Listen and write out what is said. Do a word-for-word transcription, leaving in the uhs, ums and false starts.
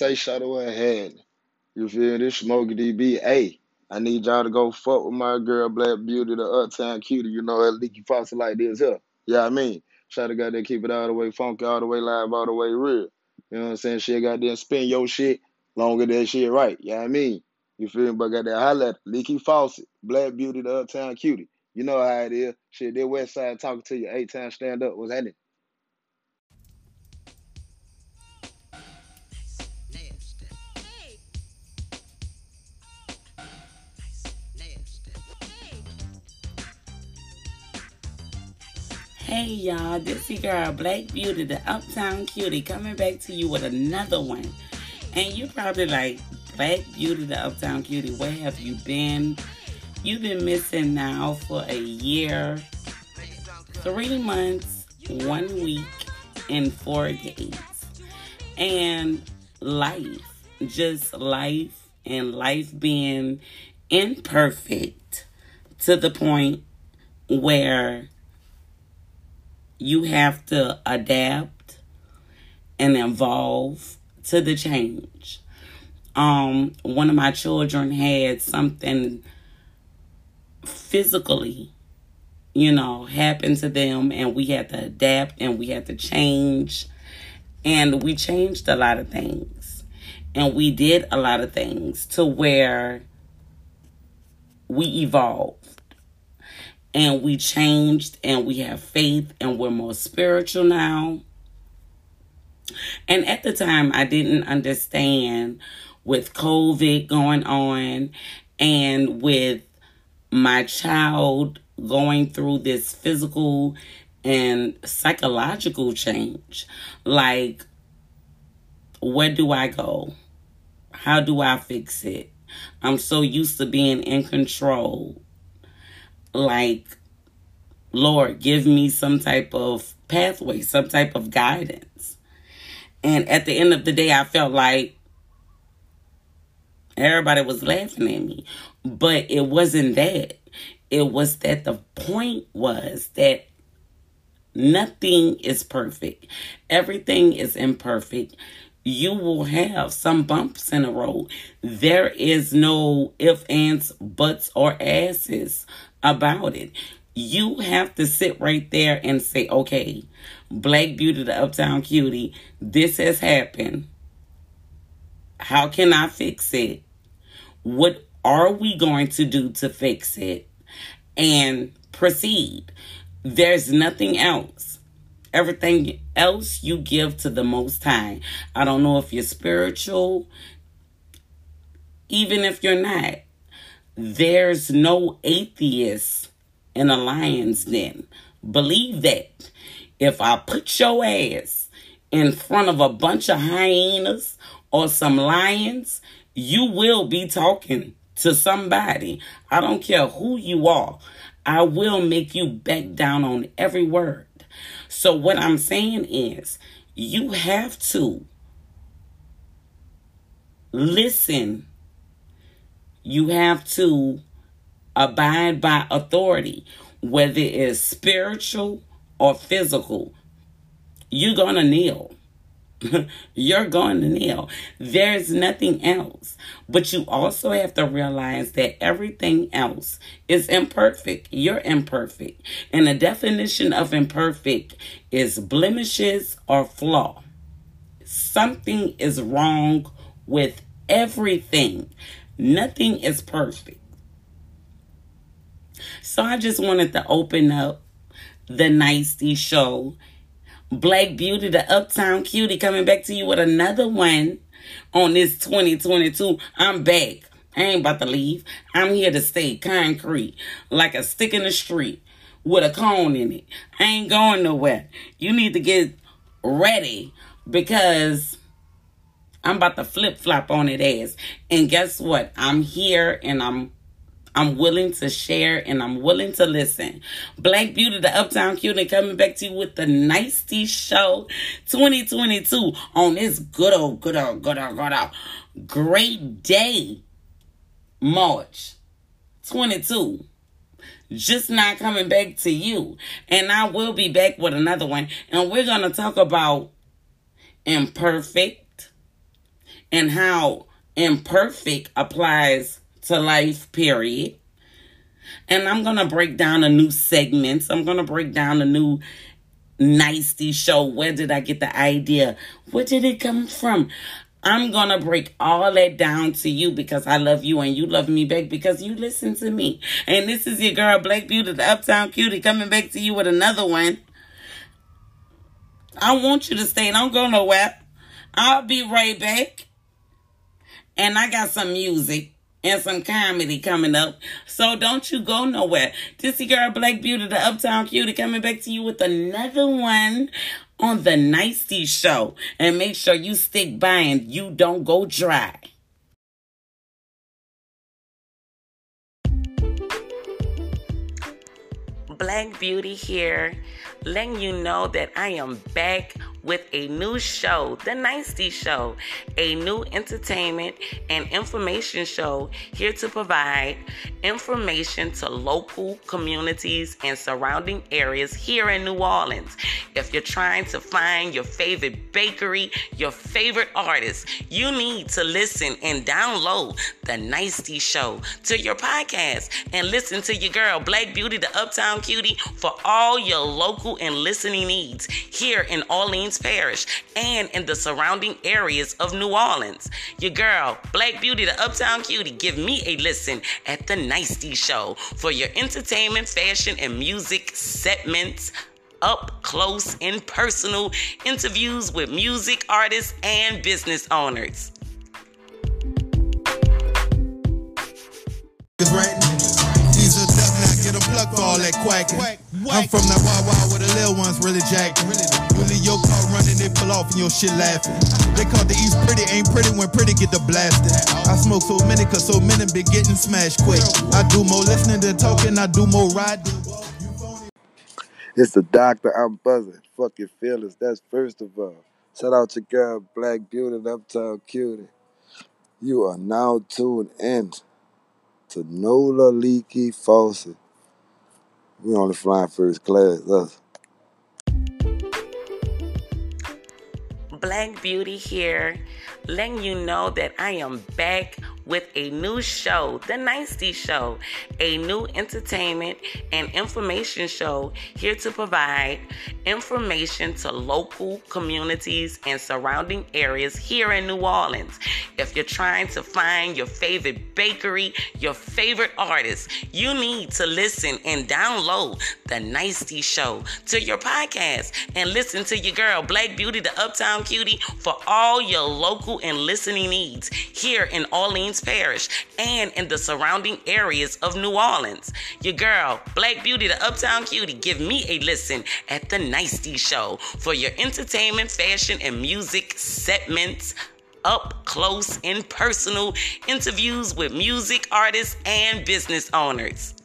say shot away ahead. You feel this Smokey D B? Hey, I need y'all to go fuck with my girl Black Beauty, the Uptown Cutie. You know that leaky faucet like this here. Yeah, I mean, try to goddamn keep it all the way funky, all the way live, all the way real. You know what I'm saying? Shit, goddamn spin your shit longer than shit right. Yeah, I mean, you feel me? But goddamn holla at leaky faucet, Black Beauty, the Uptown Cutie. You know how it is. Shit, that West Side talking to you. Eight times stand up. What's happening? Hey y'all, this is your girl Black Beauty, the Uptown Cutie, coming back to you with another one. And you probably like, Black Beauty, the Uptown Cutie, where have you been? You've been missing now for a year, three months, one week, and four days. And life, just life, and life being imperfect to the point where you have to adapt and evolve to the change. Um, one of my children had something physically, you know, happen to them, and we had to adapt and we had to change. And we changed a lot of things. And we did a lot of things to where we evolved. And we changed, and we have faith, and we're more spiritual now. And at the time, I didn't understand with COVID going on and with my child going through this physical and psychological change. Like, where do I go? How do I fix it? I'm so used to being in control. Like, Lord, give me some type of pathway, some type of guidance. And at the end of the day, I felt like everybody was laughing at me. But it wasn't that. It was that the point was that nothing is perfect. Everything is imperfect. You will have some bumps in the road. There is no ifs, ands, buts, or asses about it. You have to sit right there and say, okay, Black Beauty, the Uptown Cutie, this has happened. How can I fix it? What are we going to do to fix it? And proceed. There's nothing else. Everything else you give to the Most High. I don't know if you're spiritual, even if you're not. There's no atheist in a lion's den. Believe that. If I put your ass in front of a bunch of hyenas or some lions, you will be talking to somebody. I don't care who you are. I will make you back down on every word. So what I'm saying is, you have to listen. You have to abide by authority, whether it's spiritual or physical. You're going to kneel. You're going to kneel. There's nothing else. But you also have to realize that everything else is imperfect. You're imperfect. And the definition of imperfect is blemishes or flaw. Something is wrong with everything. Nothing is perfect. So I just wanted to open up the Nicety Show. Black Beauty, the Uptown Cutie, coming back to you with another one on this twenty twenty-two. I'm back. I ain't about to leave. I'm here to stay concrete, like a stick in the street with a cone in it. I ain't going nowhere. You need to get ready because I'm about to flip-flop on it ass. And guess what? I'm here and I'm I'm willing to share and I'm willing to listen. Black Beauty, the Uptown Cutie, coming back to you with the Nicety Show twenty twenty-two on this good old, good old, good old, good old, great day, March twenty-two. Just not coming back to you. And I will be back with another one. And we're going to talk about imperfect and how imperfect applies to life, period. And I'm going to break down a new segments. I'm going to break down a new nicety show. Where did I get the idea? Where did it come from? I'm going to break all that down to you because I love you and you love me back because you listen to me. And this is your girl, Black Beauty, the Uptown Cutie, coming back to you with another one. I want you to stay. Don't go nowhere. I'll be right back. And I got some music and some comedy coming up. So don't you go nowhere. This is your girl, Black Beauty, the Uptown Cutie, coming back to you with another one on the Nicety Show. And make sure you stick by and you don't go dry. Black Beauty here, letting you know that I am back with a new show, The Nicety Show, a new entertainment and information show here to provide information to local communities and surrounding areas here in New Orleans. If you're trying to find your favorite bakery, your favorite artist, you need to listen and download The Nicety Show to your podcast and listen to your girl, Black Beauty, the Uptown Cutie, for all your local and listening needs here in Orleans Parish and in the surrounding areas of New Orleans. Your girl, Black Beauty, the Uptown Cutie, give me a listen at The Nicety Show for your entertainment, fashion, and music segments, up close and personal interviews with music artists and business owners. Get a plug for all that quacking. I'm from that wild wild where the little ones really jacking. You leave your car running, they pull off and your shit laughing. They call the East pretty, ain't pretty when pretty get the blasting. I smoke so many cause so many been getting smashed quick. I do more listening than talking, I do more riding. It's the doctor, I'm buzzing. Fuck your feelings, that's first of all. Shout out your girl, Black Beauty, the Uptown Cutie. You are now tuned in to Nola Leaky Fawcett. We only flying first class, us. Black Beauty here, letting you know that I am back with a new show, The Nicety Show, a new entertainment and information show here to provide information to local communities and surrounding areas here in New Orleans. If you're trying to find your favorite bakery, your favorite artist, you need to listen and download The Nicety Show to your podcast and listen to your girl, Black Beauty, the Uptown Cutie, for all your local and listening needs here in Orleans Parish and in the surrounding areas of New Orleans. Your girl, Black Beauty, the Uptown Cutie, give me a listen at The Nicety Show for your entertainment, fashion, and music segments, up close and personal interviews with music artists and business owners.